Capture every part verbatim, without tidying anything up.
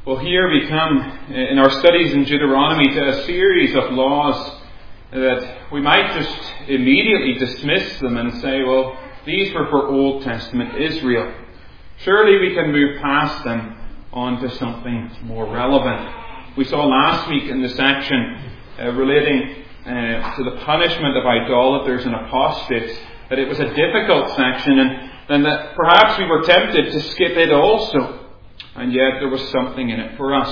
Well, here we come in our studies in Deuteronomy to a series of laws that we might just immediately dismiss them and say, well, these were for Old Testament Israel. Surely we can move past them on to something more relevant. We saw last week in the section uh, relating uh, to the punishment of idolaters and apostates that it was a difficult section, and, and that perhaps we were tempted to skip it also. And yet there was something in it for us.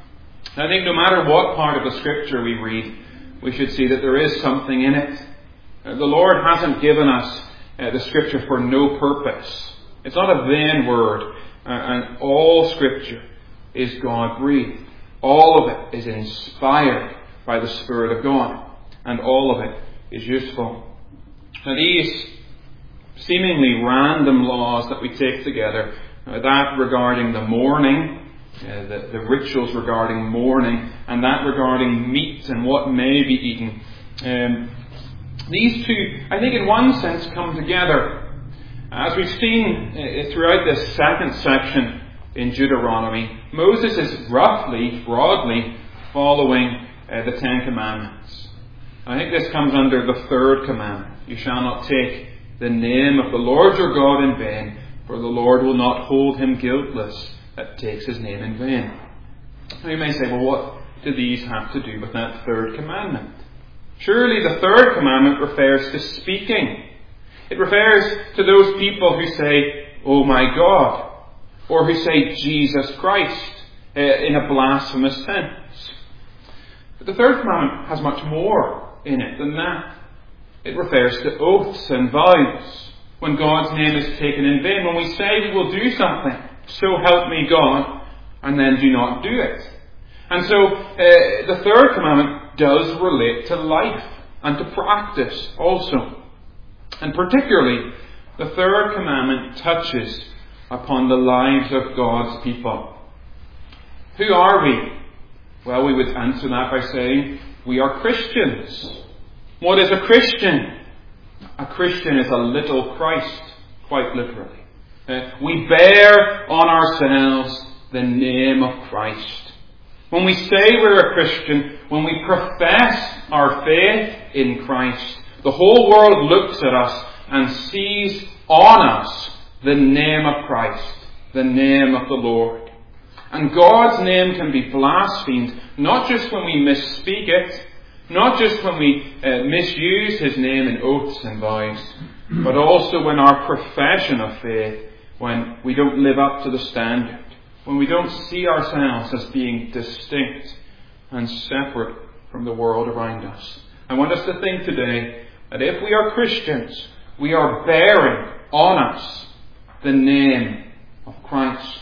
I think no matter what part of the Scripture we read, we should see that there is something in it. Uh, the Lord hasn't given us uh, the Scripture for no purpose. It's not a vain word. Uh, and all Scripture is God-breathed. All of it is inspired by the Spirit of God. And all of it is useful. Now these seemingly random laws that we take together, Uh, that regarding the mourning, uh, the, the rituals regarding mourning, and that regarding meat and what may be eaten. Um, these two, I think in one sense, come together. As we've seen uh, throughout this second section in Deuteronomy, Moses is roughly, broadly, following uh, the Ten Commandments. I think this comes under the third commandment. You shall not take the name of the Lord your God in vain, for the Lord will not hold him guiltless that takes his name in vain. Now you may say, well, what do these have to do with that third commandment? Surely the third commandment refers to speaking. It refers to those people who say, oh my God, or who say Jesus Christ uh, in a blasphemous sense. But the third commandment has much more in it than that. It refers to oaths and vows. When God's name is taken in vain, when we say we will do something, so help me God, and then do not do it. And so uh, the third commandment does relate to life and to practice also. And particularly, the third commandment touches upon the lives of God's people. Who are we? Well, we would answer that by saying we are Christians. What is a Christian? A Christian is a little Christ, quite literally. Uh, we bear on ourselves the name of Christ. When we say we're a Christian, when we profess our faith in Christ, the whole world looks at us and sees on us the name of Christ, the name of the Lord. And God's name can be blasphemed, not just when we misspeak it, not just when we uh, misuse his name in oaths and vows, but also when our profession of faith, when we don't live up to the standard, when we don't see ourselves as being distinct and separate from the world around us. I want us to think today that if we are Christians, we are bearing on us the name of Christ.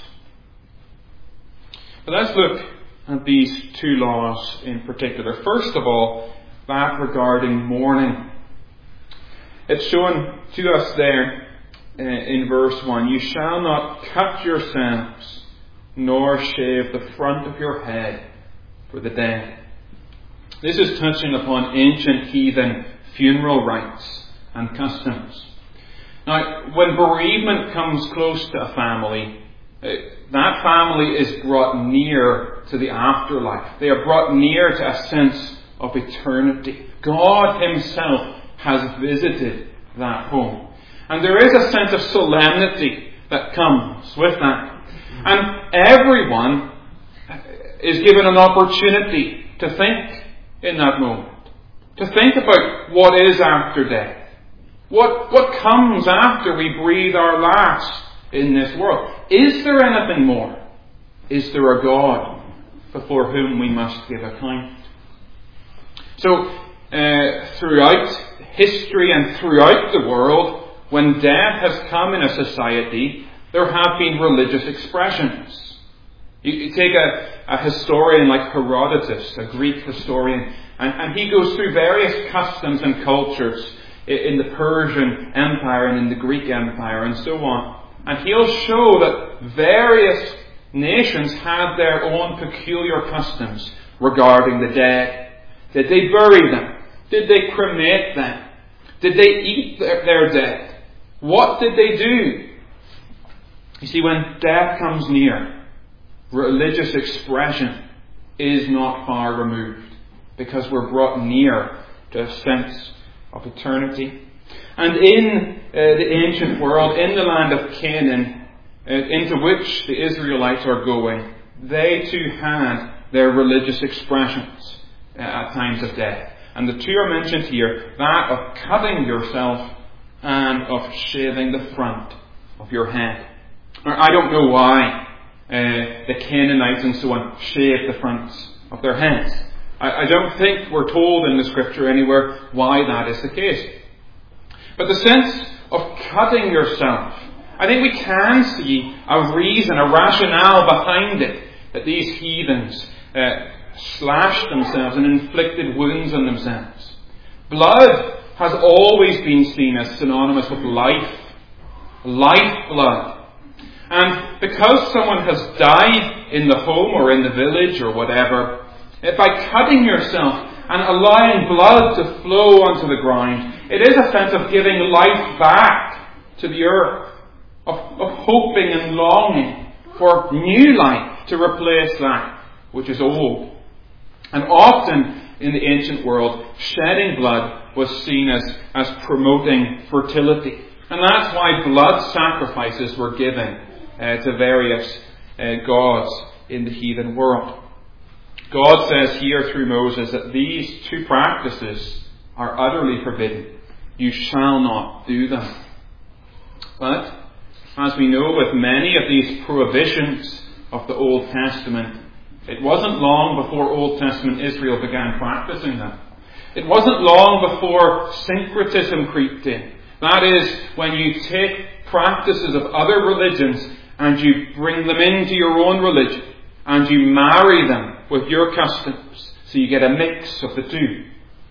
But let's look at these two laws in particular. First of all, that regarding mourning. It's shown to us there uh, in verse one. You shall not cut yourselves, nor shave the front of your head for the dead. This is touching upon ancient heathen funeral rites and customs. Now, when bereavement comes close to a family, uh, that family is brought near to the afterlife. They are brought near to a sense of eternity. God himself has visited that home. And there is a sense of solemnity that comes with that. And everyone is given an opportunity to think in that moment. To think about what is after death. What, what comes after we breathe our last in this world. Is there anything more? Is there a God before whom we must give account? So, uh, throughout history and throughout the world, when death has come in a society, there have been religious expressions. You, you take a, a historian like Herodotus, a Greek historian, and, and he goes through various customs and cultures in the Persian Empire and in the Greek Empire and so on. And he'll show that various nations had their own peculiar customs regarding the dead. Did they bury them? Did they cremate them? Did they eat their, their dead? What did they do? You see, when death comes near, religious expression is not far removed, because we're brought near to a sense of eternity. And in uh, the ancient world, in the land of Canaan, uh, into which the Israelites are going, they too had their religious expressions uh, at times of death. And the two are mentioned here, that of cutting yourself and of shaving the front of your head. Now, I don't know why uh, the Canaanites and so on shaved the fronts of their heads. I, I don't think we're told in the Scripture anywhere why that is the case. But the sense of cutting yourself, I think we can see a reason, a rationale behind it, that these heathens uh, slashed themselves and inflicted wounds on themselves. Blood has always been seen as synonymous with life, lifeblood. And because someone has died in the home or in the village or whatever, by cutting yourself and allowing blood to flow onto the ground, it is a sense of giving life back to the earth, of, of hoping and longing for new life to replace that which is old. And often in the ancient world, shedding blood was seen as, as promoting fertility. And that's why blood sacrifices were given uh, to various uh, gods in the heathen world. God says here through Moses that these two practices are utterly forbidden. You shall not do them. But, as we know with many of these prohibitions of the Old Testament, it wasn't long before Old Testament Israel began practicing them. It wasn't long before syncretism creeped in. That is, when you take practices of other religions and you bring them into your own religion and you marry them with your customs. So you get a mix of the two.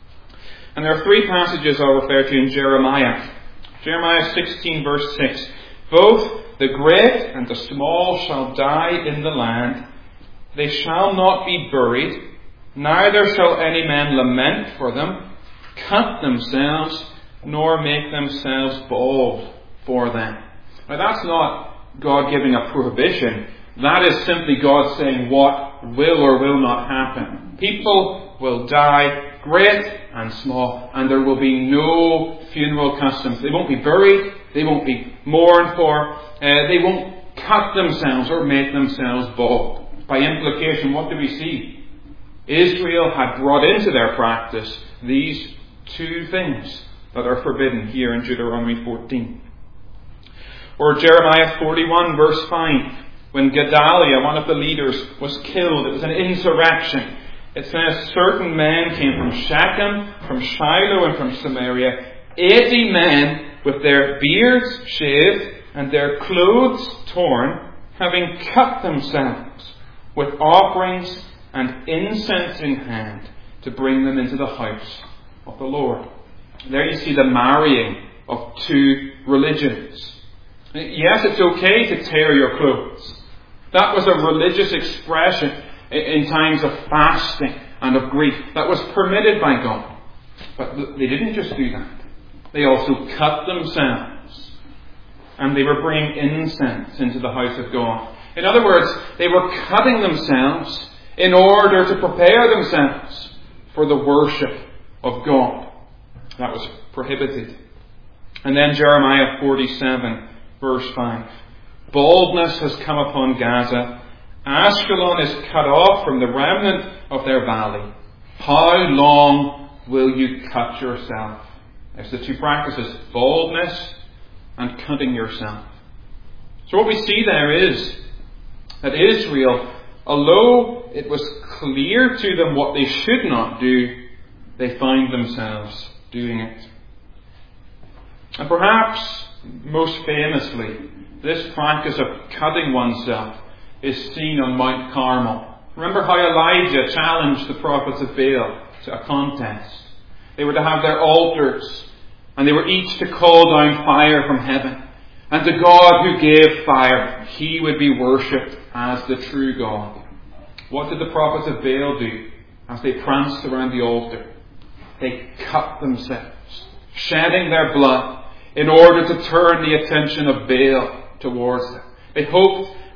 And there are three passages I'll refer to in Jeremiah. Jeremiah sixteen verse six. Both the great and the small shall die in the land. They shall not be buried, neither shall any man lament for them, cut themselves, nor make themselves bald for them. Now that's not God giving a prohibition. That is simply God saying what will or will not happen. People will die, great and small, and there will be no funeral customs. They won't be buried, they won't be mourned for, uh, they won't cut themselves or make themselves bald. By implication, what do we see? Israel had brought into their practice these two things that are forbidden here in Deuteronomy fourteen. Or Jeremiah forty-one verse five. When Gedaliah, one of the leaders, was killed, it was an insurrection. It says certain men came from Shechem, from Shiloh, and from Samaria, eighty men with their beards shaved and their clothes torn, having cut themselves with offerings and incense in hand to bring them into the house of the Lord. There you see the marrying of two religions. Yes, it's okay to tear your clothes. That was a religious expression in times of fasting and of grief. That was permitted by God. But they didn't just do that. They also cut themselves. And they were bringing incense into the house of God. In other words, they were cutting themselves in order to prepare themselves for the worship of God. That was prohibited. And then Jeremiah forty-seven, verse five. Baldness has come upon Gaza. Ashkelon is cut off from the remnant of their valley. How long will you cut yourself? There's the two practices, baldness and cutting yourself. So what we see there is that Israel, although it was clear to them what they should not do, they find themselves doing it. And perhaps, most famously, this practice of cutting oneself is seen on Mount Carmel. Remember how Elijah challenged the prophets of Baal to a contest. They were to have their altars, and they were each to call down fire from heaven. And the God who gave fire, He would be worshipped as the true God. What did the prophets of Baal do as they pranced around the altar? They cut themselves, shedding their blood in order to turn the attention of Baal towards them. They hoped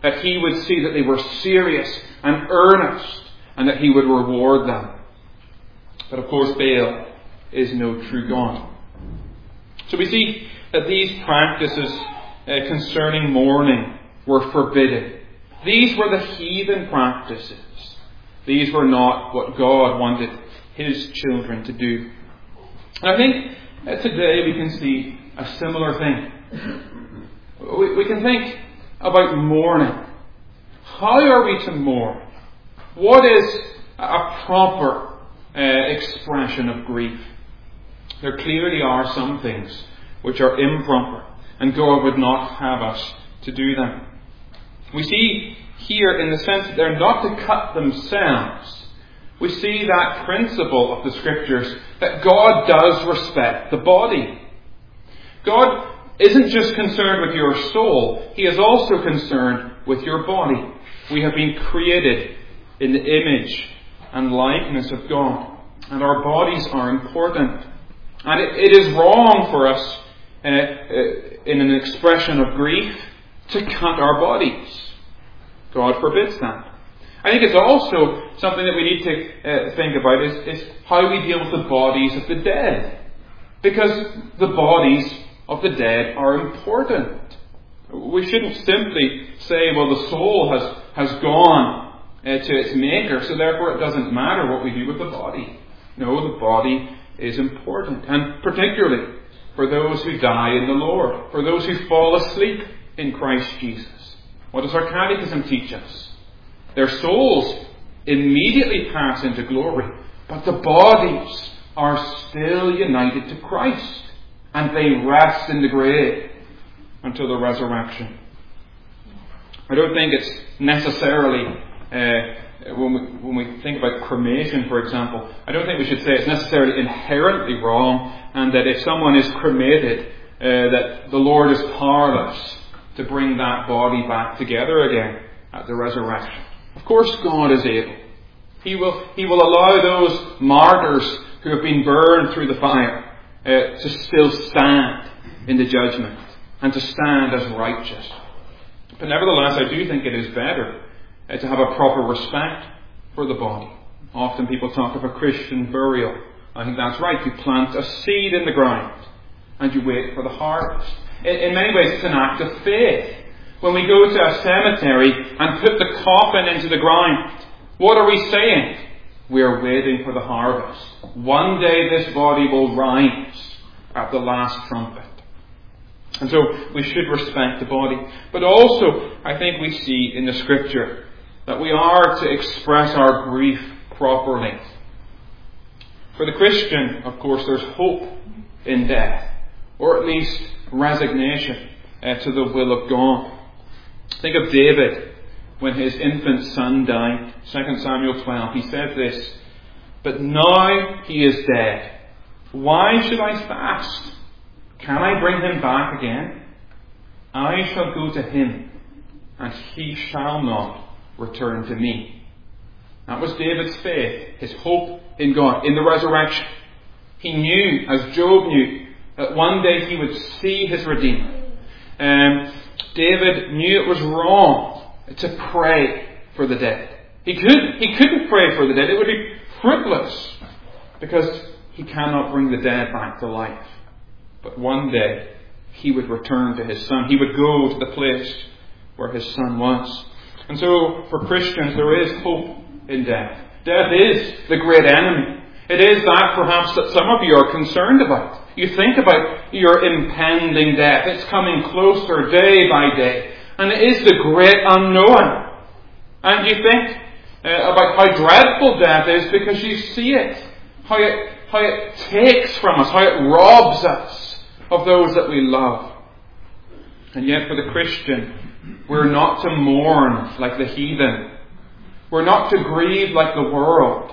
that He would see that they were serious and earnest, and that He would reward them. But of course, Baal is no true God. So we see that these practices uh, concerning mourning were forbidden. These were the heathen practices. These were not what God wanted His children to do. And I think uh, today we can see a similar thing. We, we can think about mourning. How are we to mourn? What is a proper uh, expression of grief? There clearly are some things which are improper, and God would not have us to do them. We see here in the sense that they're not to cut themselves. We see that principle of the Scriptures that God does respect the body. God isn't just concerned with your soul, He is also concerned with your body. We have been created in the image and likeness of God, and our bodies are important. And it, it is wrong for us, uh, uh, in an expression of grief, to cut our bodies. God forbids that. I think it's also something that we need to uh, think about is, is how we deal with the bodies of the dead. Because the bodies of the dead are important. We shouldn't simply say, well, the soul has, has gone uh, to its maker, so therefore it doesn't matter what we do with the body. No, the body is important. And particularly for those who die in the Lord, for those who fall asleep in Christ Jesus. What does our catechism teach us? Their souls immediately pass into glory, but the bodies are still united to Christ, and they rest in the grave until the resurrection. I don't think it's necessarily, uh, when, we, when we think about cremation, for example, I don't think we should say it's necessarily inherently wrong, and that if someone is cremated, uh, that the Lord is powerless to bring that body back together again at the resurrection. Of course God is able. He will, he will allow those martyrs who have been burned through the fire uh, to still stand in the judgment and to stand as righteous. But nevertheless, I do think it is better uh, to have a proper respect for the body. Often people talk of a Christian burial. I think that's right. You plant a seed in the ground and you wait for the harvest. In, in many ways, it's an act of faith. When we go to a cemetery and put the coffin into the ground, what are we saying? We are waiting for the harvest. One day this body will rise at the last trumpet. And so we should respect the body. But also, I think we see in the Scripture that we are to express our grief properly. For the Christian, of course, there's hope in death, or at least resignation uh, to the will of God. Think of David when his infant son died. Second Samuel twelve, he said this, "But now he is dead. Why should I fast? Can I bring him back again? I shall go to him, and he shall not return to me." That was David's faith, his hope in God, in the resurrection. He knew, as Job knew, that one day he would see his Redeemer. Um, David knew it was wrong to pray for the dead. He could, he couldn't pray for the dead. It would be fruitless, because he cannot bring the dead back to life. But one day he would return to his Son. He would go to the place where his Son was. And so for Christians there is hope in death. Death is the great enemy. It is that perhaps that some of you are concerned about. You think about your impending death. It's coming closer day by day. And it is the great unknown. And you think uh, about how dreadful death is because you see it. How it, how it takes from us. How it robs us of those that we love. And yet for the Christian, we're not to mourn like the heathen. We're not to grieve like the world.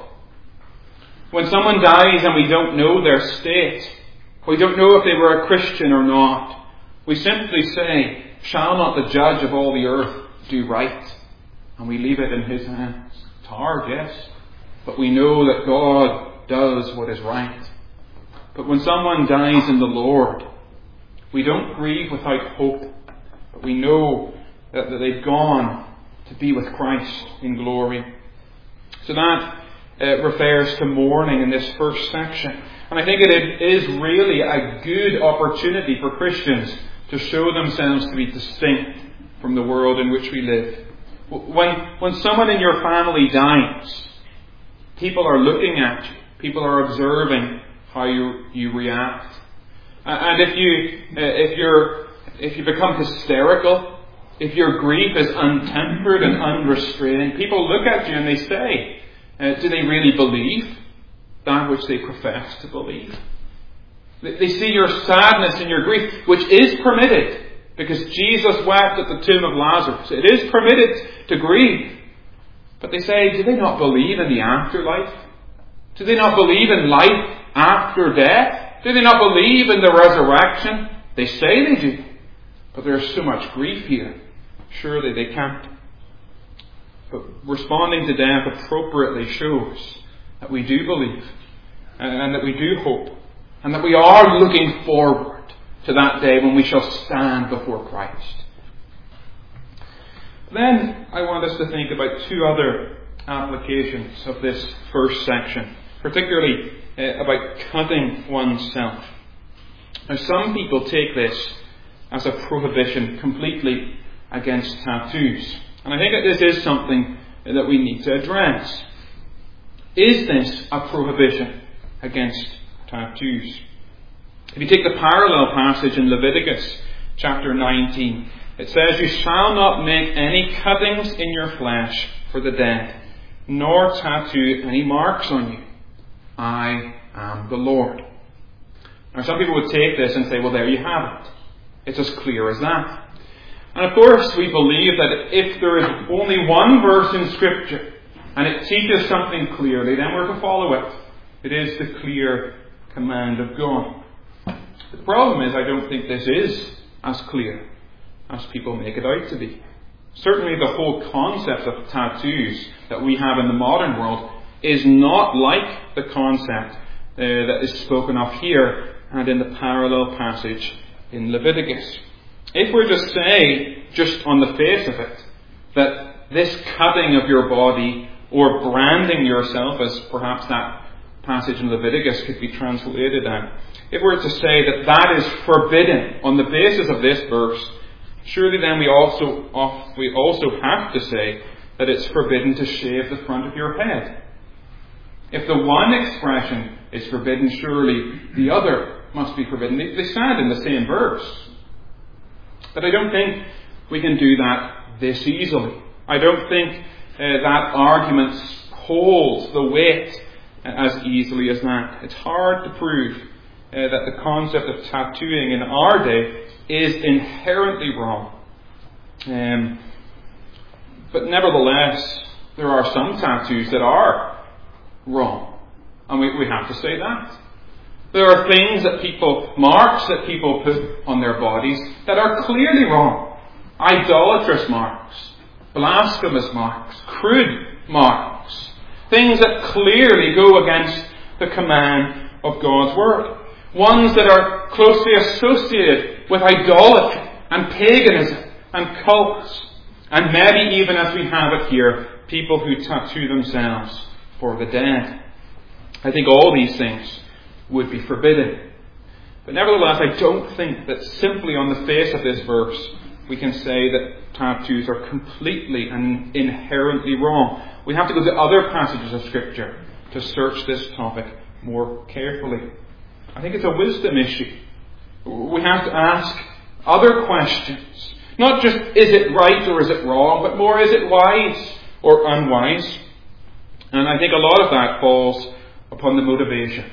When someone dies and we don't know their state, we don't know if they were a Christian or not, we simply say, "Shall not the judge of all the earth do right?" And we leave it in his hands. It's hard, yes, but we know that God does what is right. But when someone dies in the Lord, we don't grieve without hope, but we know that, that they've gone to be with Christ in glory. So that uh, refers to mourning in this first section. And I think it is really a good opportunity for Christians to show themselves to be distinct from the world in which we live. When, when someone in your family dies, people are looking at you. People are observing how you, you react. And if you, if you're, if you become hysterical, if your grief is untempered and unrestrained, people look at you and they say, uh, do they really believe that which they profess to believe? They see your sadness and your grief, which is permitted, because Jesus wept at the tomb of Lazarus. It is permitted to grieve. But they say, do they not believe in the afterlife? Do they not believe in life after death? Do they not believe in the resurrection? They say they do. But there is so much grief here. Surely they can't. But responding to death appropriately shows that we do believe, and that we do hope, and that we are looking forward to that day when we shall stand before Christ. Then I want us to think about two other applications of this first section, particularly uh, about cutting oneself. Now, some people take this as a prohibition completely against tattoos. And I think that this is something that we need to address. Is this a prohibition against tattoos? If you take the parallel passage in Leviticus chapter nineteen, it says, you shall not make any cuttings in your flesh for the dead, nor tattoo any marks on you. I am the Lord. Now, some people would take this and say, well, there you have it. It's as clear as that. And of course, we believe that if there is only one verse in Scripture, and it teaches something clearly, then we're to follow it. It is the clear command of God. The problem is, I don't think this is as clear as people make it out to be. Certainly the whole concept of tattoos that we have in the modern world is not like the concept uh, that is spoken of here and in the parallel passage in Leviticus. If we're to say, just on the face of it, that this cutting of your body or branding yourself, as perhaps that passage in Leviticus could be translated as, if we're to say that that is forbidden on the basis of this verse, surely then we also we also have to say that it's forbidden to shave the front of your head. If the one expression is forbidden, surely the other must be forbidden. They, they stand in the same verse. But I don't think we can do that this easily. I don't think uh, that argument holds the weight uh, as easily as that. It's hard to prove uh, that the concept of tattooing in our day is inherently wrong. Um, but nevertheless, there are some tattoos that are wrong. And we, we have to say that. There are things that people, marks that people put on their bodies that are clearly wrong. Idolatrous marks, blasphemous marks, crude marks. Things that clearly go against the command of God's Word. Ones that are closely associated with idolatry and paganism and cults. And maybe even as we have it here, people who tattoo themselves for the dead. I think all these things would be forbidden. But nevertheless, I don't think that simply on the face of this verse we can say that tattoos are completely and inherently wrong. We have to go to other passages of Scripture to search this topic more carefully. I think it's a wisdom issue. We have to ask other questions. Not just is it right or is it wrong, but more is it wise or unwise? And I think a lot of that falls upon the motivation.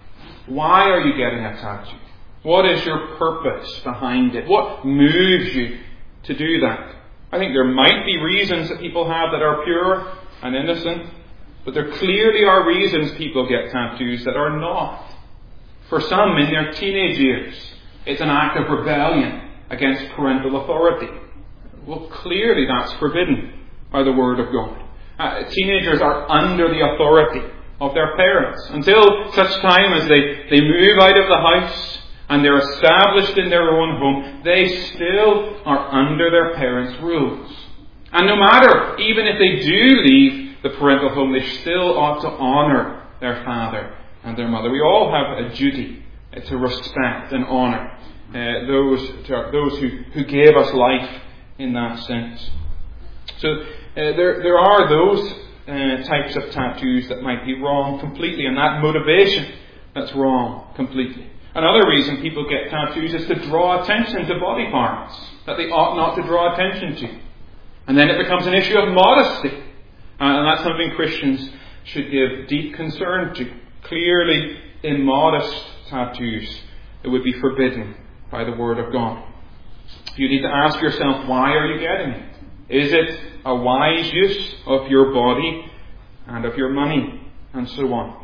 Why are you getting a tattoo? What is your purpose behind it? What moves you to do that? I think there might be reasons that people have that are pure and innocent, but there clearly are reasons people get tattoos that are not. For some, in their teenage years, it's an act of rebellion against parental authority. Well, clearly that's forbidden by the Word of God. Uh, teenagers are under the authority of their parents until such time as they, they move out of the house and they're established in their own home, they still are under their parents' rules. And no matter, even if they do leave the parental home, they still ought to honour their father and their mother. We all have a duty to respect and honour uh, those to, those who, who gave us life in that sense. So uh, there there are those uh, types of tattoos that might be wrong completely, and that motivation that's wrong completely. Another reason people get tattoos is to draw attention to body parts that they ought not to draw attention to. And then it becomes an issue of modesty. Uh, and that's something Christians should give deep concern to. Clearly, immodest tattoos, it would be forbidden by the Word of God. You need to ask yourself, why are you getting it? Is it a wise use of your body and of your money, and so on?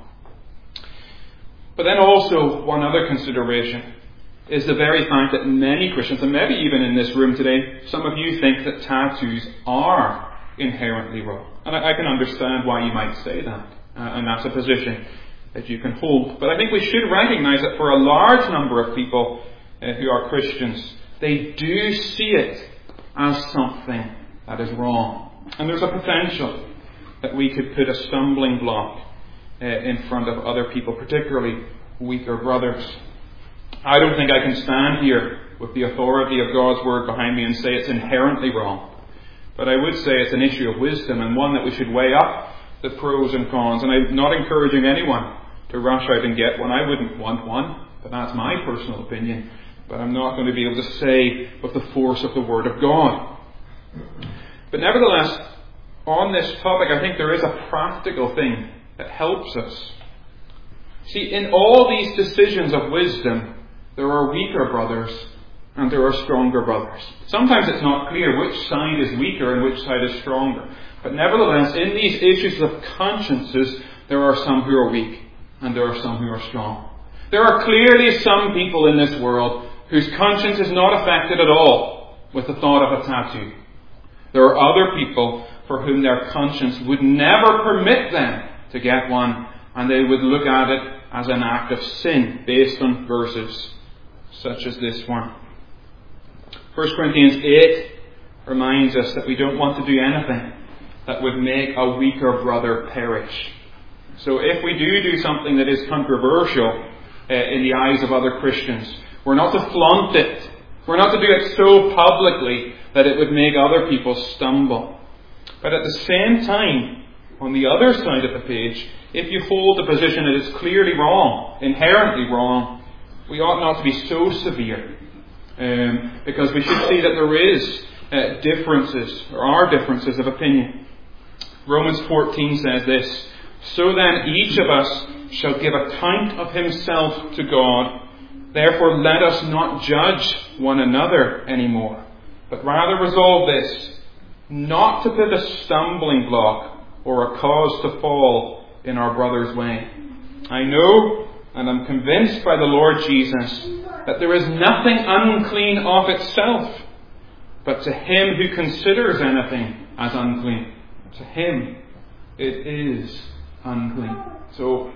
But then also, one other consideration is the very fact that many Christians, and maybe even in this room today, some of you think that tattoos are inherently wrong. And I, I can understand why you might say that, uh, and that's a position that you can hold. But I think we should recognise that for a large number of people uh, who are Christians, they do see it as something that is wrong. And there's a potential that we could put a stumbling block uh, in front of other people, particularly weaker brothers. I don't think I can stand here with the authority of God's Word behind me and say it's inherently wrong. But I would say it's an issue of wisdom, and one that we should weigh up the pros and cons. And I'm not encouraging anyone to rush out and get one. I wouldn't want one, but that's my personal opinion. But I'm not going to be able to say with the force of the Word of God. But nevertheless, on this topic, I think there is a practical thing that helps us. See, in all these decisions of wisdom, there are weaker brothers and there are stronger brothers. Sometimes it's not clear which side is weaker and which side is stronger. But nevertheless, in these issues of consciences, there are some who are weak and there are some who are strong. There are clearly some people in this world whose conscience is not affected at all with the thought of a tattoo. There are other people for whom their conscience would never permit them to get one, and they would look at it as an act of sin based on verses such as this one. First Corinthians eight reminds us that we don't want to do anything that would make a weaker brother perish. So if we do do something that is controversial uh, in the eyes of other Christians, we're not to flaunt it. We're not to do it so publicly that it would make other people stumble. But at the same time, on the other side of the page, if you hold a position that is clearly wrong, inherently wrong, we ought not to be so severe. Um, because we should see that there is uh, differences, or are differences of opinion. Romans fourteen says this, "So then each of us shall give account of himself to God. Therefore let us not judge one another anymore, but rather resolve this, not to put a stumbling block or a cause to fall in our brother's way. I know, and am convinced by the Lord Jesus, that there is nothing unclean of itself, but to him who considers anything as unclean, to him it is unclean." So,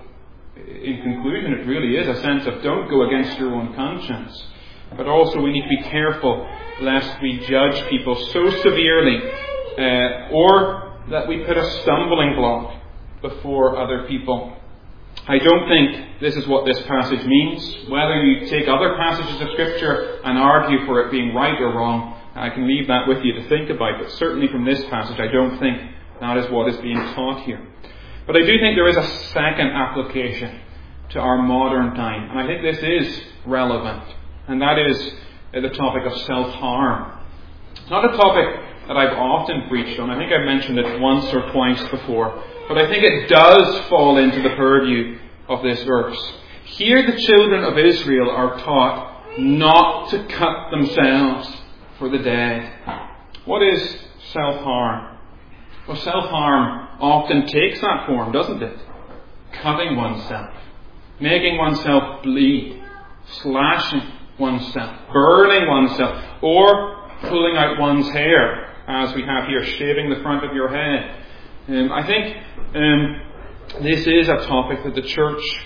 in conclusion, it really is a sense of don't go against your own conscience. But also we need to be careful lest we judge people so severely uh, or that we put a stumbling block before other people. I don't think this is what this passage means. Whether you take other passages of Scripture and argue for it being right or wrong, I can leave that with you to think about. But certainly from this passage, I don't think that is what is being taught here. But I do think there is a second application to our modern time. And I think this is relevant. And that is the topic of self-harm. It's not a topic that I've often preached on. I think I've mentioned it once or twice before. But I think it does fall into the purview of this verse. Here the children of Israel are taught not to cut themselves for the dead. What is self-harm? Well, self-harm often takes that form, doesn't it? Cutting oneself, making oneself bleed, slashing oneself, burning oneself, or pulling out one's hair, as we have here, shaving the front of your head. Um, I think um, this is a topic that the church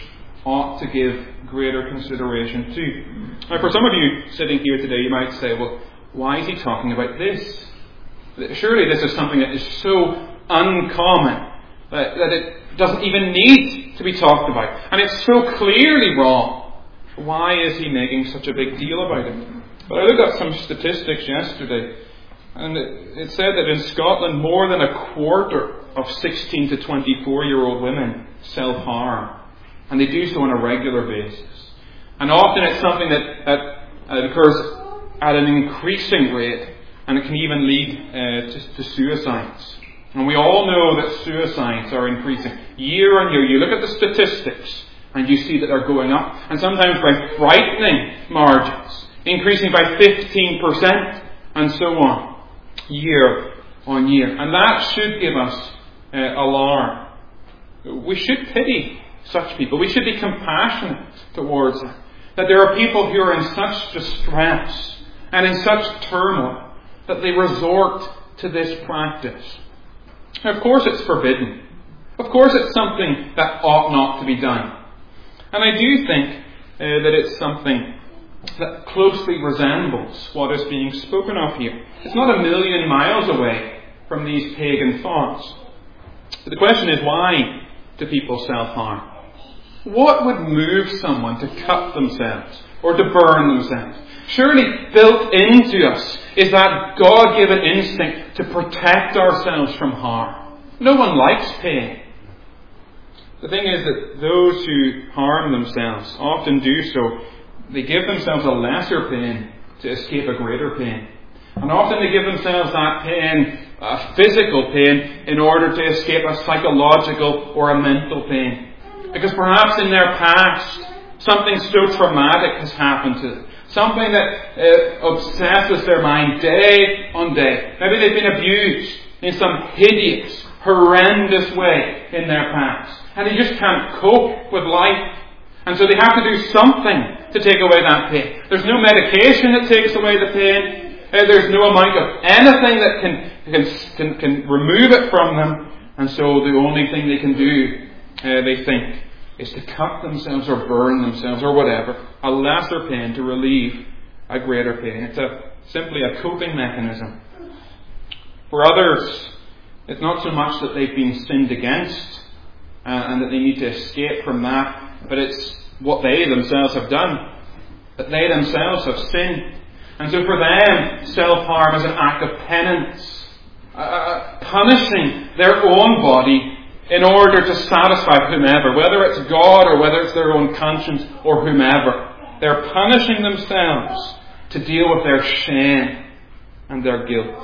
ought to give greater consideration to. Now, for some of you sitting here today, you might say, well, why is he talking about this? Surely this is something that is so uncommon that, that it doesn't even need to be talked about. And it's so clearly wrong. Why is he making such a big deal about it? But I looked at some statistics yesterday, and it, it said that in Scotland more than a quarter of sixteen to twenty-four year old women self-harm. And they do so on a regular basis. And often it's something that, that occurs at an increasing rate, and it can even lead uh, to, to suicides. And we all know that suicides are increasing year on year. You look at the statistics and you see that they're going up, and sometimes by frightening margins, increasing by fifteen percent and so on, year on year. And that should give us uh, alarm. We should pity such people. We should be compassionate towards them. That there are people who are in such distress and in such turmoil that they resort to this practice. Of course it's forbidden. Of course it's something that ought not to be done. And I do think uh, that it's something that closely resembles what is being spoken of here. It's not a million miles away from these pagan thoughts. But the question is, why do people self-harm? What would move someone to cut themselves or to burn themselves? Surely built into us is that God-given instinct to protect ourselves from harm. No one likes pain. The thing is that those who harm themselves often do so. They give themselves a lesser pain to escape a greater pain. And often they give themselves that pain, a physical pain, in order to escape a psychological or a mental pain. Because perhaps in their past, something so traumatic has happened to them. Something that uh, obsesses their mind day on day. Maybe they've been abused in some hideous, horrendous way in their past. And they just can't cope with life. And so they have to do something to take away that pain. There's no medication that takes away the pain. Uh, there's no amount of anything that can, can, can, can remove it from them. And so the only thing they can do, uh, they think, is to cut themselves or burn themselves or whatever. A lesser pain to relieve a greater pain. It's a, simply a coping mechanism. For others, it's not so much that they've been sinned against uh, and that they need to escape from that, but it's what they themselves have done. That they themselves have sinned. And so for them, self-harm is an act of penance. Uh, punishing their own body in order to satisfy whomever, whether it's God or whether it's their own conscience or whomever. They're punishing themselves to deal with their shame and their guilt.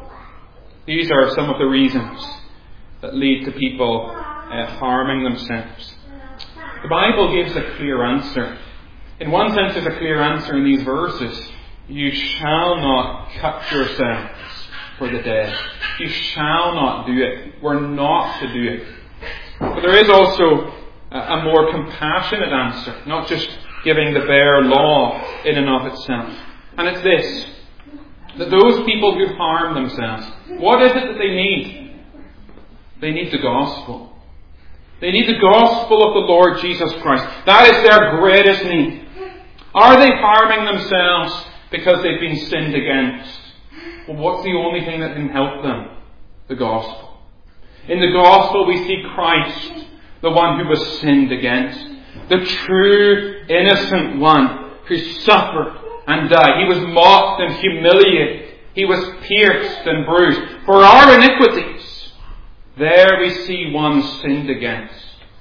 These are some of the reasons that lead to people uh, harming themselves. The Bible gives a clear answer. In one sense, there's a clear answer in these verses. You shall not cut yourselves for the dead. You shall not do it. We're not to do it. But there is also a more compassionate answer, not just giving the bare law in and of itself. And it's this, that those people who harm themselves, what is it that they need? They need the gospel. They need the gospel of the Lord Jesus Christ. That is their greatest need. Are they harming themselves because they've been sinned against? Well, what's the only thing that can help them? The gospel. In the gospel we see Christ, the one who was sinned against. The true, innocent one who suffered and died. He was mocked and humiliated. He was pierced and bruised for our iniquities. There we see one sinned against.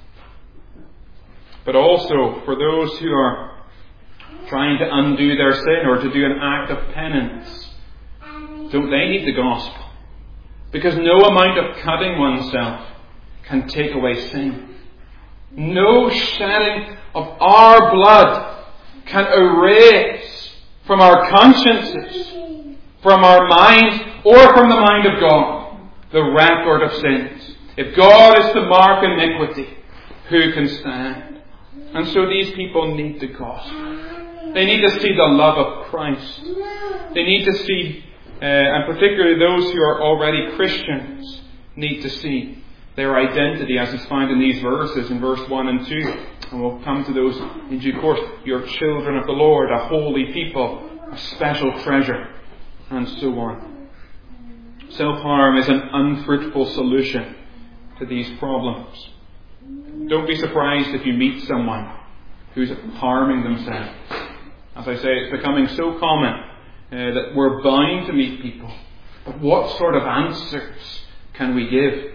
But also for those who are trying to undo their sin or to do an act of penance, don't they need the gospel? Because no amount of cutting oneself can take away sin. No shedding of our blood can erase from our consciences, from our minds, or from the mind of God, the record of sins. If God is to mark iniquity, who can stand? And so these people need the gospel. They need to see the love of Christ. They need to see, uh, and particularly those who are already Christians, need to see their identity as is found in these verses, in verse one and two. And we'll come to those in due course. You're children of the Lord, a holy people, a special treasure, and so on. Self-harm is an unfruitful solution to these problems. Don't be surprised if you meet someone who's harming themselves. As I say, it's becoming so common uh, that we're bound to meet people. But what sort of answers can we give?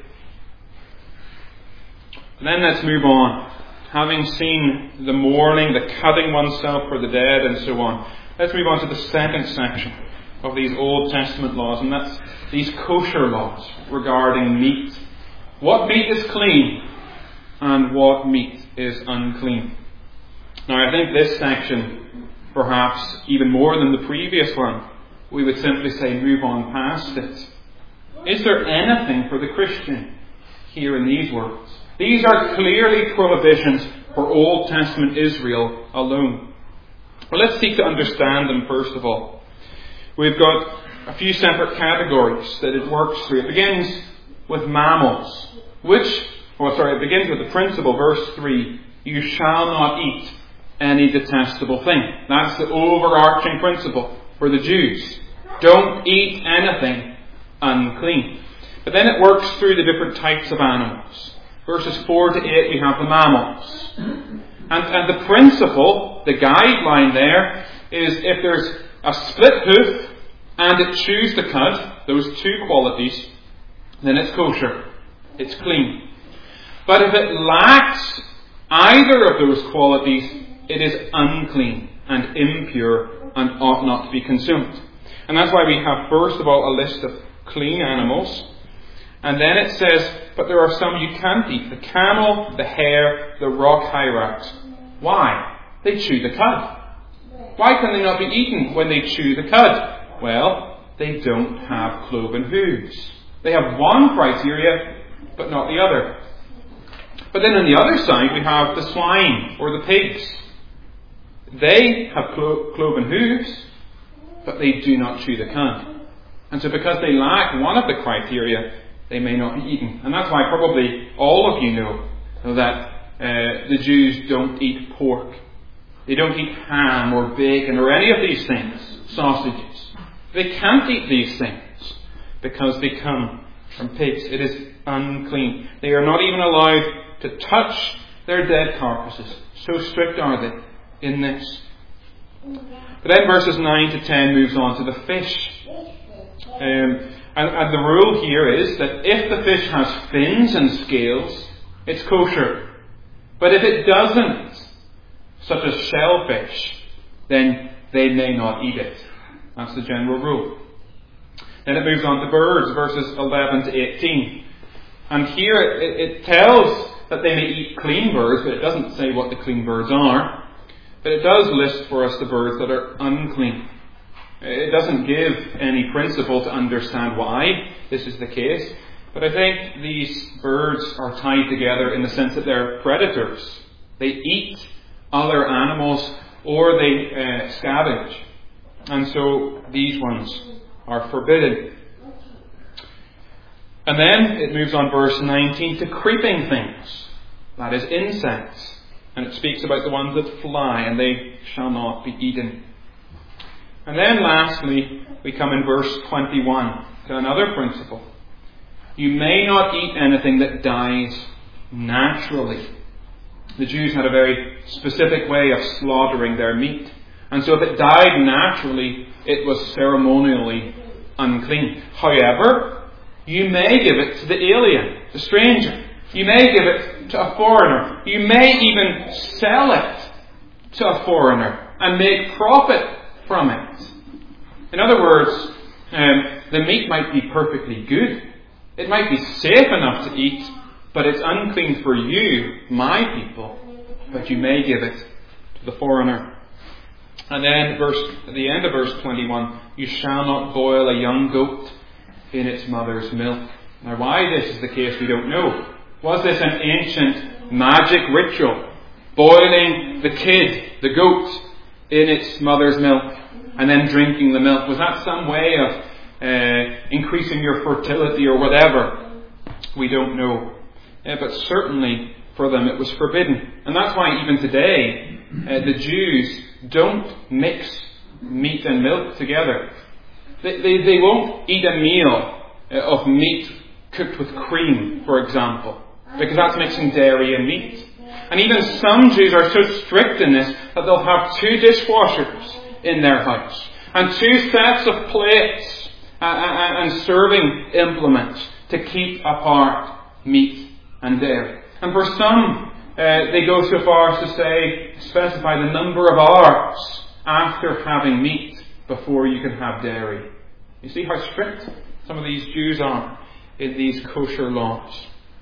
And then let's move on. Having seen the mourning, the cutting oneself for the dead, and so on, let's move on to the second section of these Old Testament laws, and that's these kosher laws regarding meat. What meat is clean and what meat is unclean? Now, I think this section, perhaps even more than the previous one, we would simply say move on past it. Is there anything for the Christian here in these words? These are clearly prohibitions for Old Testament Israel alone. Well, let's seek to understand them first of all. We've got a few separate categories that it works through. It begins with mammals, which, well, sorry, it begins with the principle, verse three, you shall not eat any detestable thing. That's the overarching principle for the Jews. Don't eat anything unclean. But then it works through the different types of animals. Verses four to eight, we have the mammals. And, and the principle, the guideline there, is if there's a split hoof and it chews the cud, those two qualities, then it's kosher. It's clean. But if it lacks either of those qualities, it is unclean and impure and ought not to be consumed. And that's why we have, first of all, a list of clean animals. And then it says, but there are some you can't eat. The camel, the hare, the rock hyrax. Why? They chew the cud. Why can they not be eaten when they chew the cud? Well, they don't have cloven hooves. They have one criteria, but not the other. But then on the other side, we have the swine or the pigs. They have clo- cloven hooves, but they do not chew the cud. And so because they lack one of the criteria, they may not be eaten. And that's why probably all of you know that uh, the Jews don't eat pork. They don't eat ham or bacon or any of these things, sausages. They can't eat these things because they come from pigs. It is unclean. They are not even allowed to touch their dead carcasses. So strict are they in this. But then verses nine to ten moves on to the fish. Um, and, and the rule here is that if the fish has fins and scales, it's kosher. But if it doesn't, such as shellfish, then they may not eat it. That's the general rule. Then it moves on to birds, verses eleven to eighteen. And here it, it tells that they may eat clean birds, but it doesn't say what the clean birds are. But it does list for us the birds that are unclean. It doesn't give any principle to understand why this is the case. But I think these birds are tied together in the sense that they're predators. They eat other animals or they uh, scavenge. And so these ones are forbidden. And then it moves on verse nineteen to creeping things. That is insects. And it speaks about the ones that fly, and they shall not be eaten. And then lastly, we come in verse twenty-one to another principle. You may not eat anything that dies naturally. The Jews had a very specific way of slaughtering their meat. And so if it died naturally, it was ceremonially unclean. However, you may give it to the alien, the stranger. You may give it to a foreigner. You may even sell it to a foreigner and make profit from it. In other words, um, the meat might be perfectly good. It might be safe enough to eat, but it's unclean for you, my people. But you may give it to the foreigner. And then verse, at the end of verse twenty-one, you shall not boil a young goat in its mother's milk. Now why this is the case we don't know. Was this an ancient magic ritual? Boiling the kid, the goat, in its mother's milk and then drinking the milk. Was that some way of uh, increasing your fertility or whatever? We don't know. Uh, but certainly for them it was forbidden. And that's why even today, uh, the Jews don't mix meat and milk together. They, they, they won't eat a meal uh, of meat cooked with cream, for example, because that's mixing dairy and meat. And even some Jews are so strict in this that they'll have two dishwashers in their house and two sets of plates and serving implements to keep apart meat and dairy. And for some, uh, they go so far as to say, specify the number of hours after having meat before you can have dairy. You see how strict some of these Jews are in these kosher laws.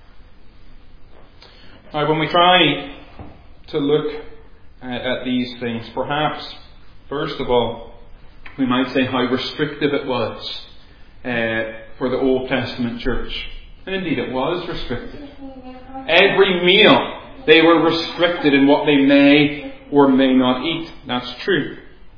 Now, when we try to look uh, at these things, perhaps, first of all, we might say how restrictive it was uh, for the Old Testament church. And indeed it was restricted. Every meal, they were restricted in what they may or may not eat. That's true.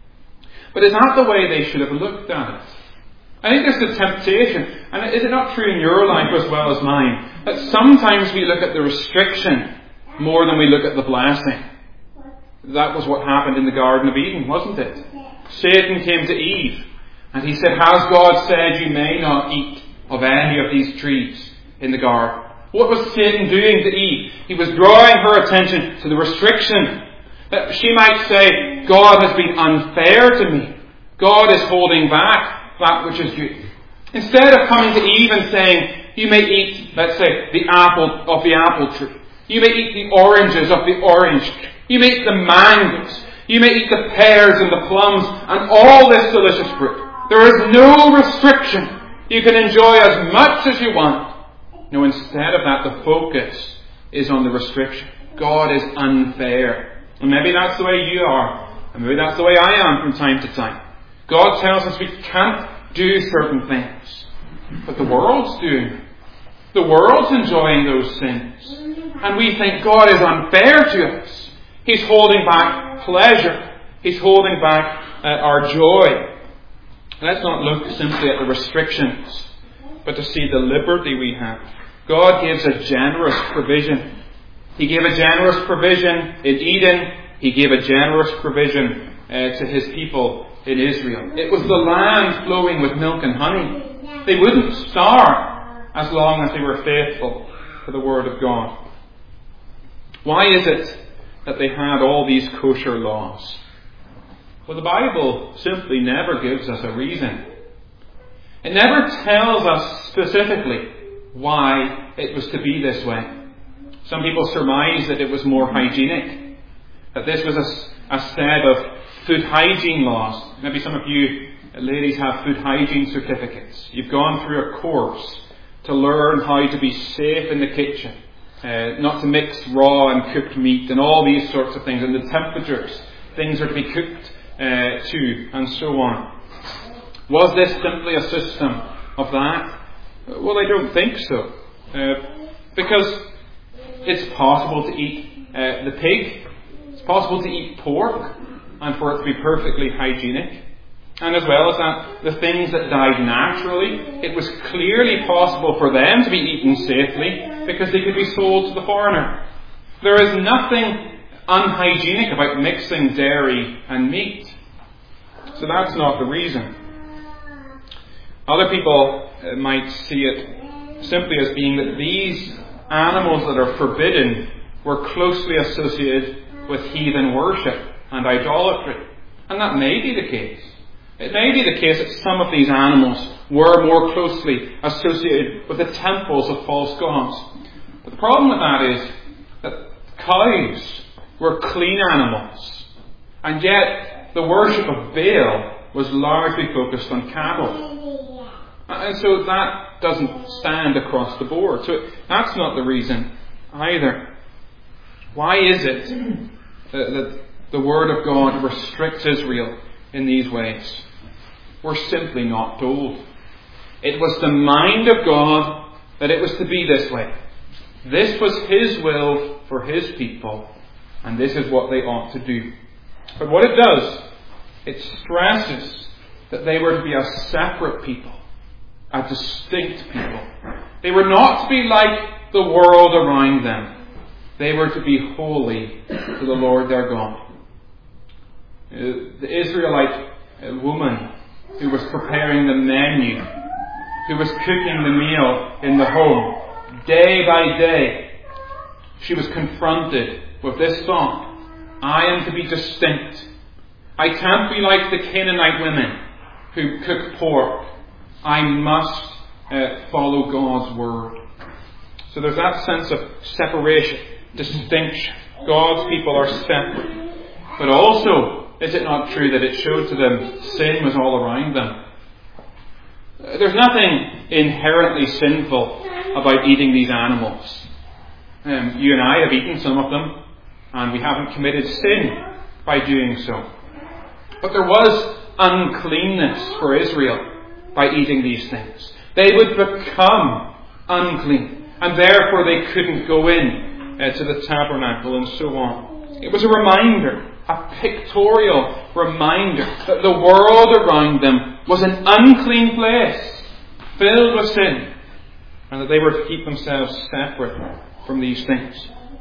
But is that the way they should have looked at it? I think there's a temptation, and is it not true in your life as well as mine, that sometimes we look at the restriction more than we look at the blessing? That was what happened in the Garden of Eden, wasn't it? Satan came to Eve, and he said, "Has God said you may not eat of any of these trees in the garden?" What was Satan doing to Eve? He was drawing her attention to the restriction. That she might say, God has been unfair to me. God is holding back that which is due. Instead of coming to Eve and saying, you may eat, let's say, the apple of the apple tree. You may eat the oranges of the orange tree. You may eat the mangoes. You may eat the pears and the plums and all this delicious fruit. There is no restriction. You can enjoy as much as you want. No, instead of that, the focus is on the restriction. God is unfair. And maybe that's the way you are. And maybe that's the way I am from time to time. God tells us we can't do certain things. But the world's doing it. The world's enjoying those things. And we think God is unfair to us. He's holding back pleasure. He's holding back uh, our joy. Let's not look simply at the restrictions, but to see the liberty we have. God gives a generous provision. He gave a generous provision in Eden. He gave a generous provision uh, to His people in Israel. It was the land flowing with milk and honey. They wouldn't starve as long as they were faithful to the Word of God. Why is it that they had all these kosher laws? Well, the Bible simply never gives us a reason. It never tells us specifically why it was to be this way. Some people surmise that it was more hygienic, that this was a, a set of food hygiene laws. Maybe some of you ladies have food hygiene certificates. You've gone through a course to learn how to be safe in the kitchen, uh, not to mix raw and cooked meat and all these sorts of things, and the temperatures things are to be cooked uh, to, and so on. Was this simply a system of that? Well, I don't think so. Uh, because it's possible to eat uh, the pig. It's possible to eat pork and for it to be perfectly hygienic. And as well as that, the things that died naturally, it was clearly possible for them to be eaten safely because they could be sold to the foreigner. There is nothing unhygienic about mixing dairy and meat. So that's not the reason. Other people uh, might see it simply as being that these animals that are forbidden were closely associated with heathen worship and idolatry. And that may be the case. It may be the case that some of these animals were more closely associated with the temples of false gods. But the problem with that is that cows were clean animals. And yet the worship of Baal was largely focused on cattle. And so that doesn't stand across the board. So that's not the reason either. Why is it that the Word of God restricts Israel in these ways? We're simply not told. It was the mind of God that it was to be this way. This was His will for His people, and this is what they ought to do. But what it does, it stresses that they were to be a separate people, a distinct people. They were not to be like the world around them. They were to be holy to the Lord their God. The Israelite woman who was preparing the menu, who was cooking the meal in the home, day by day, she was confronted with this thought: I am to be distinct. I can't be like the Canaanite women who cook pork. I must uh, follow God's word. So there's that sense of separation, distinction. God's people are separate. But also, is it not true that it showed to them sin was all around them? There's nothing inherently sinful about eating these animals. Um, you and I have eaten some of them, and we haven't committed sin by doing so. But there was uncleanness for Israel by eating these things. They would become unclean, and therefore they couldn't go in uh, to the tabernacle and so on. It was a reminder, a pictorial reminder, that the world around them was an unclean place, filled with sin, and that they were to keep themselves separate from these things.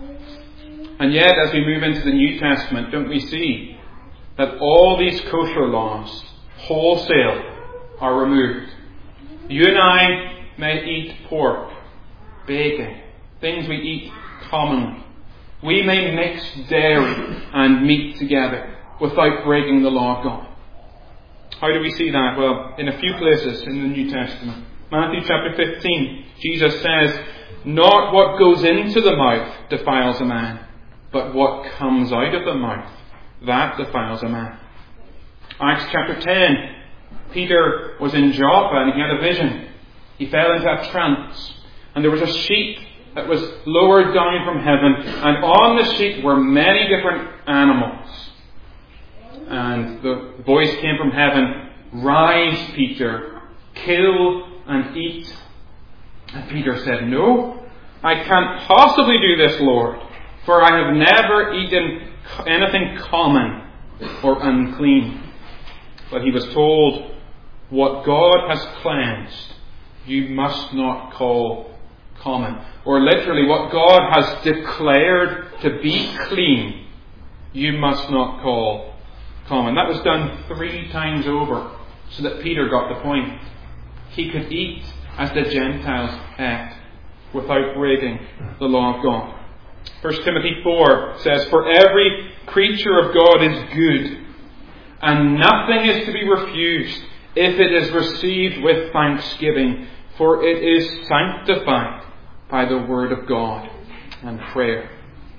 And yet, as we move into the New Testament, don't we see that all these kosher laws, wholesale, are removed? You and I may eat pork, bacon, things we eat commonly. We may mix dairy and meat together without breaking the law of God. How do we see that? Well, in a few places in the New Testament. Matthew chapter fifteen, Jesus says, not what goes into the mouth defiles a man, but what comes out of the mouth, that defiles a man. Acts chapter ten, Peter was in Joppa and he had a vision. He fell into a trance, and there was a sheet that was lowered down from heaven, and on the sheet were many different animals. And the voice came from heaven, rise, Peter, kill and eat. And Peter said, no, I can't possibly do this, Lord, for I have never eaten anything common or unclean. But he was told, what God has cleansed, you must not call common. Or literally, what God has declared to be clean, you must not call common. That was done three times over, so that Peter got the point. He could eat as the Gentiles ate, without breaking the law of God. First Timothy four says, for every creature of God is good, and nothing is to be refused if it is received with thanksgiving, for it is sanctified by the word of God and prayer.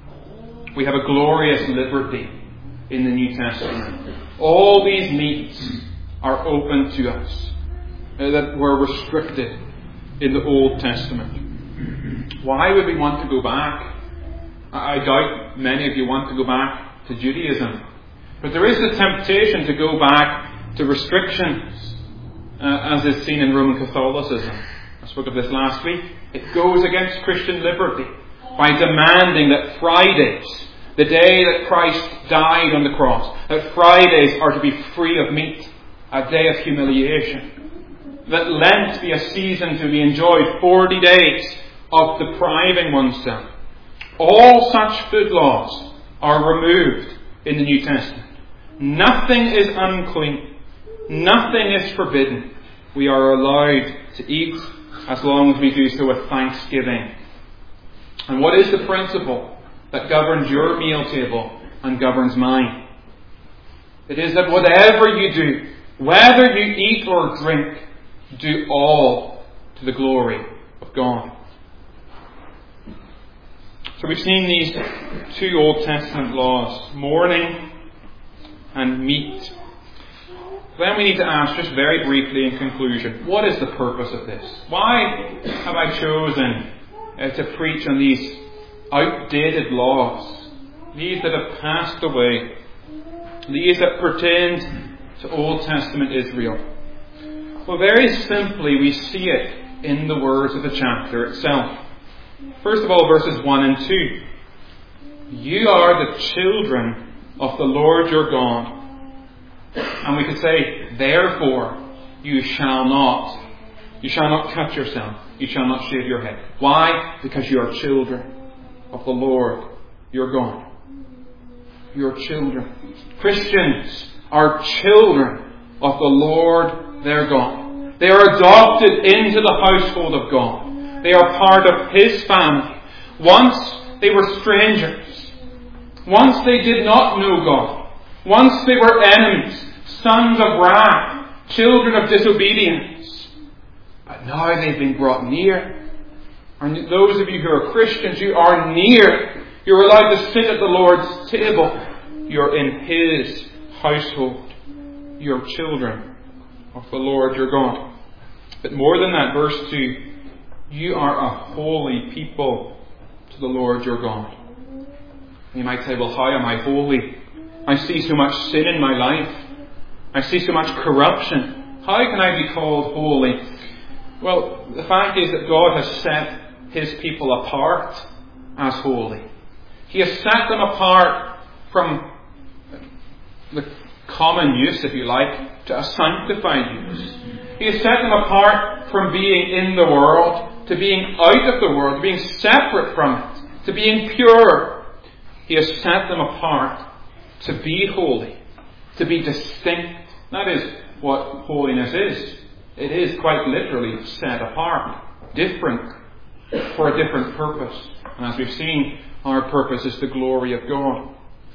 We have a glorious liberty in the New Testament. All these meats are open to us that were restricted in the Old Testament. Why would we want to go back? I doubt many of you want to go back to Judaism. But there is a temptation to go back to restrictions, uh, as is seen in Roman Catholicism. I spoke of this last week. It goes against Christian liberty by demanding that Fridays, the day that Christ died on the cross, that Fridays are to be free of meat, a day of humiliation. That Lent be a season to be enjoyed forty days of depriving oneself. All such food laws are removed in the New Testament. Nothing is unclean. Nothing is forbidden. We are allowed to eat as long as we do so with thanksgiving. And what is the principle that governs your meal table and governs mine? It is that whatever you do, whether you eat or drink, do all to the glory of God. So we've seen these two Old Testament laws, mourning and meat. Then we need to ask, just very briefly in conclusion, what is the purpose of this? Why have I chosen uh, to preach on these outdated laws, these that have passed away, these that pertained to Old Testament Israel? Well, very simply, we see it in the words of the chapter itself. First of all, verses one and two. You are the children of the Lord your God. And we could say, therefore, you shall not. You shall not cut yourself. You shall not shave your head. Why? Because you are children of the Lord you're gone. Your children. Christians are children of the Lord their God. They are adopted into the household of God. They are part of His family. Once they were strangers. Once they did not know God. Once they were enemies, sons of wrath, children of disobedience. But now they've been brought near. And those of you who are Christians, you are near. You're allowed to sit at the Lord's table. You're in His household. You're children of the Lord your God. But more than that, verse two, you are a holy people to the Lord your God. You might say, well, how am I holy? I see so much sin in my life. I see so much corruption. How can I be called holy? Well, the fact is that God has set His people apart as holy. He has set them apart from the common use, if you like, to a sanctified use. He has set them apart from being in the world, to being out of the world, to being separate from it, to being pure. He has set them apart to be holy, to be distinct. That is what holiness is. It is quite literally set apart, different, for a different purpose. And as we've seen, our purpose is the glory of God.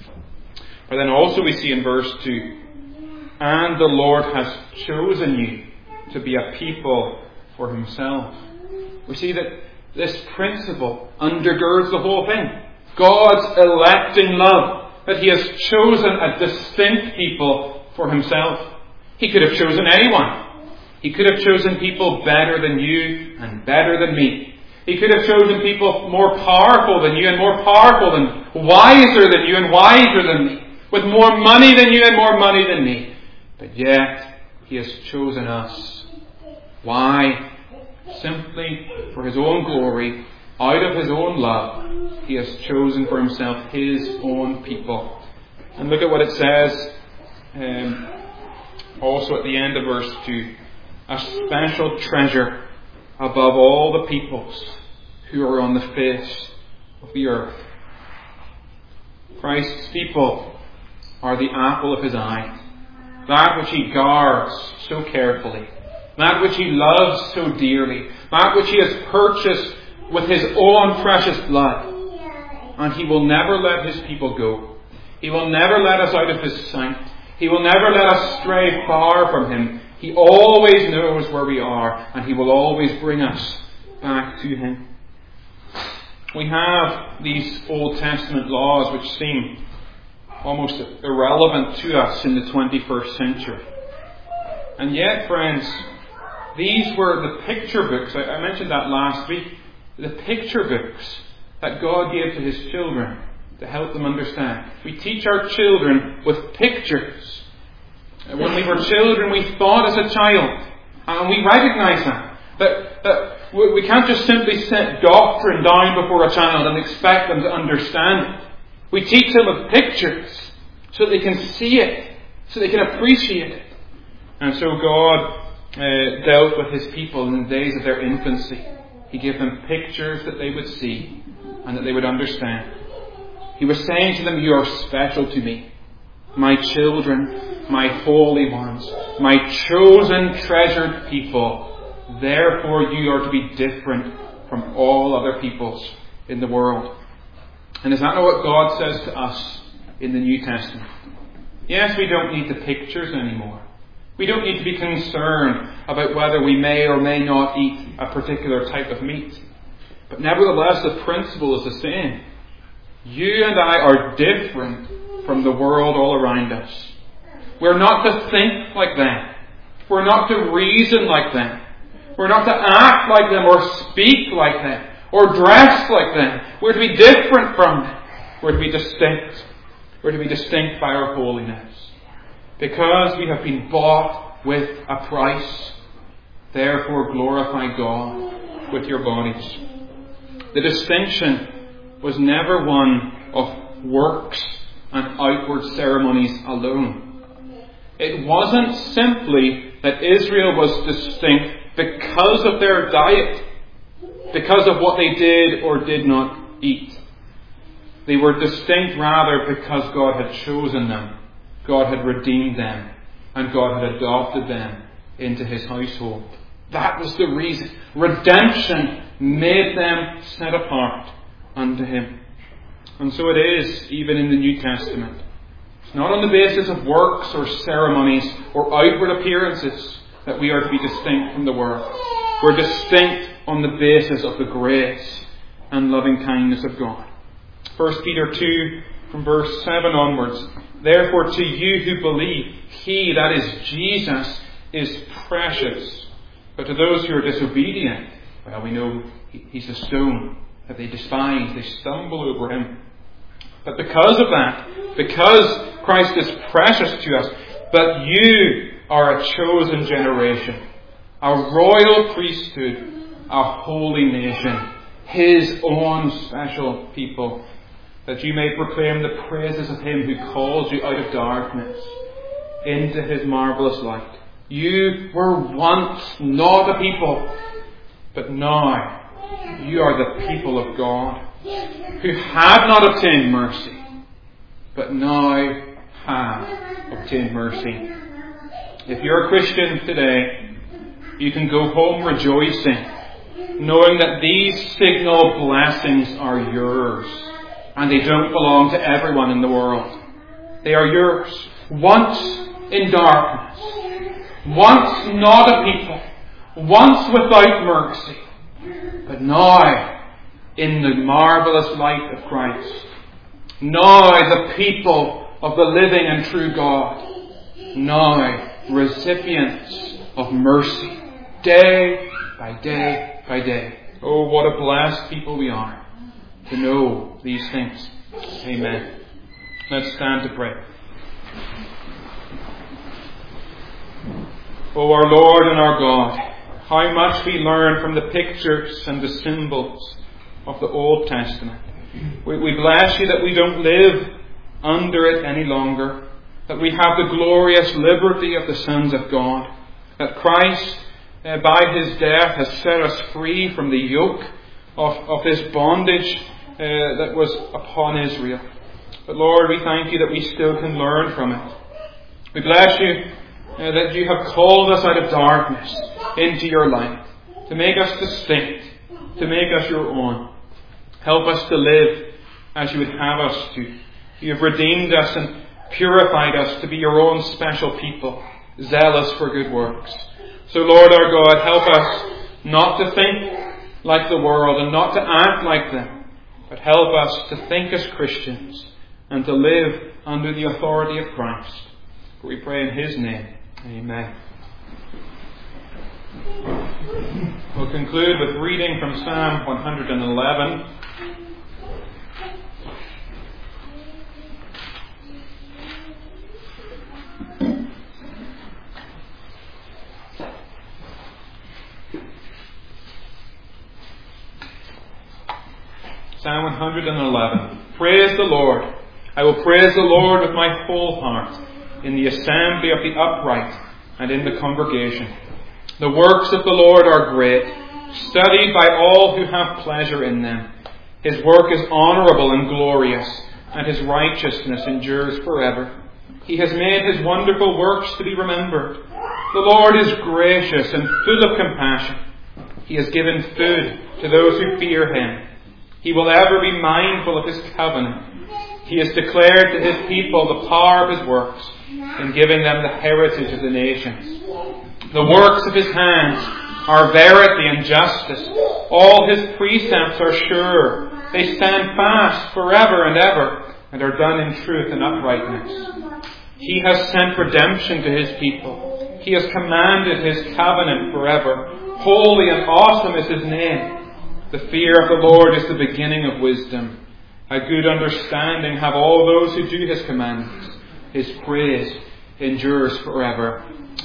But then also we see in verse two, and the Lord has chosen you to be a people for Himself. We see that this principle undergirds the whole thing. God's electing love, that He has chosen a distinct people for Himself. He could have chosen anyone. He could have chosen people better than you and better than me. He could have chosen people more powerful than you and more powerful than, wiser than you and wiser than me, with more money than you and more money than me. But yet, He has chosen us. Why? Simply for His own glory, out of His own love, He has chosen for Himself His own people. And look at what it says um, also at the end of verse two. A special treasure above all the peoples who are on the face of the earth. Christ's people are the apple of His eye. That which He guards so carefully. That which He loves so dearly. That which He has purchased with His own precious blood. And He will never let His people go. He will never let us out of His sight. He will never let us stray far from Him. He always knows where we are, and He will always bring us back to Him. We have these Old Testament laws which seem almost irrelevant to us in the twenty-first century. And yet, friends, these were the picture books. I mentioned that last week. The picture books that God gave to His children to help them understand. We teach our children with pictures. When we were children, we thought as a child. And we recognize that. That, that we can't just simply set doctrine down before a child and expect them to understand it. We teach them with pictures so that they can see it, so they can appreciate it. And so God uh, dealt with His people in the days of their infancy. He gave them pictures that they would see and that they would understand. He was saying to them, you are special to me. My children, my holy ones, my chosen, treasured people. Therefore you are to be different from all other peoples in the world. And is that not what God says to us in the New Testament? Yes, we don't need the pictures anymore. We don't need to be concerned about whether we may or may not eat a particular type of meat. But nevertheless, the principle is the same. You and I are different from the world all around us. We're not to think like them. We're not to reason like them. We're not to act like them or speak like them or dress like them. We're to be different from them. We're to be distinct. We're to be distinct by our holiness. Because we have been bought with a price. Therefore glorify God with your bodies. The distinction was never one of works and outward ceremonies alone. It wasn't simply that Israel was distinct because of their diet, because of what they did or did not eat. They were distinct rather because God had chosen them, God had redeemed them, and God had adopted them into His household. That was the reason. Redemption made them set apart unto Him. And so it is even in the New Testament. It's not on the basis of works or ceremonies or outward appearances that we are to be distinct from the world. We're distinct on the basis of the grace and loving kindness of God. First Peter two, from verse seven onwards. Therefore to you who believe, He, that is Jesus, is precious. But to those who are disobedient, well, we know He's a stone that they despise. They stumble over Him. But because of that, because Christ is precious to us, but you are a chosen generation, a royal priesthood, a holy nation, His own special people, that you may proclaim the praises of Him who calls you out of darkness into His marvellous light. You were once not a people, but now you are the people of God, who have not obtained mercy, but now have obtained mercy. If you're a Christian today, you can go home rejoicing, knowing that these signal blessings are yours, and they don't belong to everyone in the world. They are yours. Once in darkness, once not a people, once without mercy, but now in the marvellous light of Christ. Now the people of the living and true God. Now recipients of mercy, day by day by day. Oh, what a blessed people we are to know these things. Amen. Let's stand to pray. O our Lord and our God, how much we learn from the pictures and the symbols of the Old Testament. We, we bless you that we don't live under it any longer, that we have the glorious liberty of the sons of God, that Christ, uh, by His death, has set us free from the yoke of, of this bondage uh, that was upon Israel. But Lord, we thank you that we still can learn from it. We bless you uh, that you have called us out of darkness into your light, to make us distinct, to make us your own. Help us to live as you would have us to. You have redeemed us and purified us to be your own special people, zealous for good works. So Lord our God, help us not to think like the world and not to act like them, but help us to think as Christians and to live under the authority of Christ. For we pray in His name. Amen. We'll conclude with reading from Psalm one hundred eleven. Psalm one hundred eleven. Praise the Lord. I will praise the Lord with my whole heart, in the assembly of the upright and in the congregation. The works of the Lord are great, studied by all who have pleasure in them. His work is honourable and glorious, and His righteousness endures forever. He has made His wonderful works to be remembered. The Lord is gracious and full of compassion. He has given food to those who fear Him. He will ever be mindful of His covenant. He has declared to His people the power of His works, in giving them the heritage of the nations. The works of His hands are verity and justice. All His precepts are sure. They stand fast forever and ever, and are done in truth and uprightness. He has sent redemption to His people. He has commanded His covenant forever. Holy and awesome is His name. The fear of the Lord is the beginning of wisdom. A good understanding have all those who do His commandments. His praise endures forever.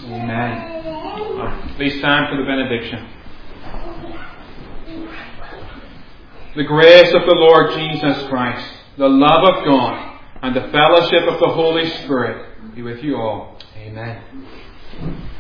Amen. Please stand for the benediction. The grace of the Lord Jesus Christ, the love of God, and the fellowship of the Holy Spirit be with you all. Amen.